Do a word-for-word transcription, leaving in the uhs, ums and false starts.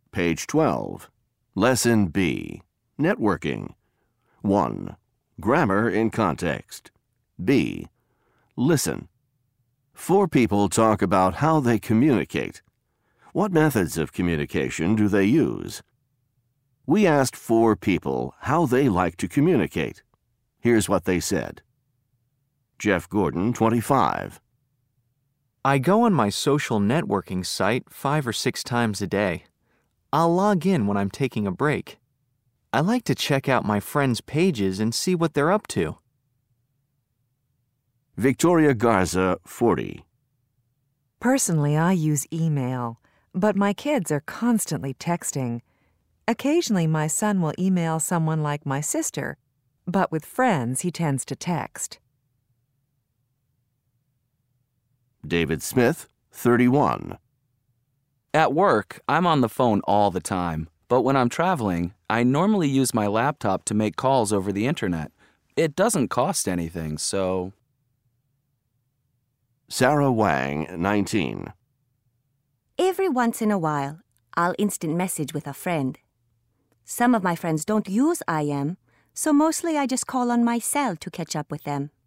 Page twelve. Lesson B. Networking. one. Grammar in context. B. Listen. Four people talk about how they communicate. What methods of communication do they use? We asked four people how they like to communicate. Here's what they said. Jeff Gordon, twenty-five. I go on my social networking site five or six times a day. I'll log in when I'm taking a break. I like to check out my friends' pages and see what they're up to. Victoria Garza, forty. Personally, I use email, but my kids are constantly texting. Occasionally, my son will email someone like my sister, but with friends, he tends to text. David Smith, thirty-one. At work, I'm on the phone all the time, but when I'm traveling, I normally use my laptop to make calls over the internet. It doesn't cost anything, so... Sarah Wang, nineteen. Every once in a while, I'll instant message with a friend. Some of my friends don't use I M, so mostly I just call on my cell to catch up with them.